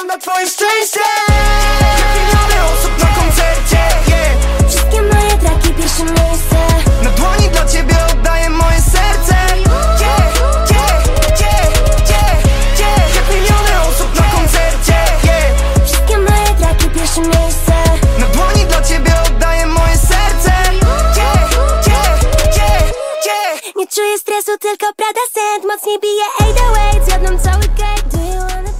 wygląda twoje szczęście. Jak miliony osób na koncercie, yeah. Wszystkie moje traki pierwsze miejsce. Na dłoni dla ciebie oddaję moje serce, yeah, yeah, yeah, yeah, yeah. Jak miliony osób na koncercie, yeah. Wszystkie moje traki pierwsze miejsce. Na dłoni dla ciebie oddaję moje serce, yeah, yeah, yeah, yeah. Nie czuję stresu, tylko Prada Scent. Mocniej bije 808, zjadam cały cake. Do you wanna